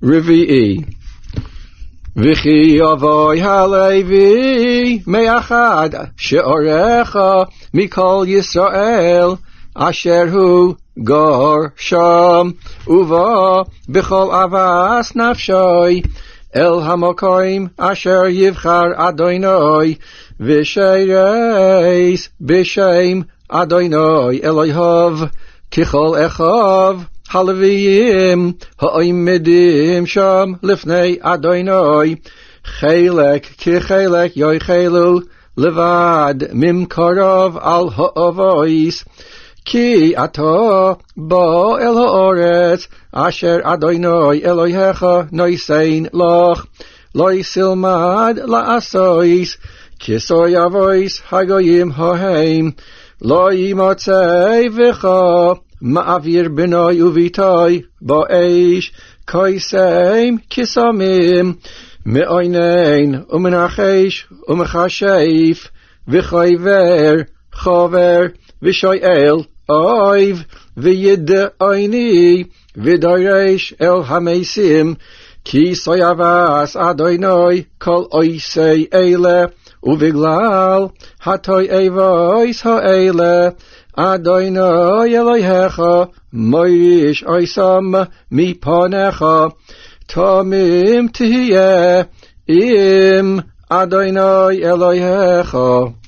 רביעי. וכי יבוא הלוי מאחד שעורך מכל ישראל אשר הוא גר שם, ובא בכל אבס נפשי אל המקום אשר יבחר אדוני, ושיירס בשם אדוני אלוהיו ככל אחיו הלוויים העומדים שם לפני אדוני, חלק כחלק יאכלו לבד ממקרב על האבויס, כי אתה בא אל הארץ אשר אדוני אלוהיך נותן לך, לא תלמד לעשויס כסוי אבויס הגויים ההם, לא ימצא בך מעביר בני וביתי באש כיסם כסמים מעינין ומנחש ומכשף וחבר חבר ושואל אויב וידעני ודורש אל המסים, כי סויבס אדוני כל עושי אלה, ובגלל התועבוס האלה אדוני אלוהיך מוריש עושם מפניך, תמים תהיה עם אדוני אלוהיך.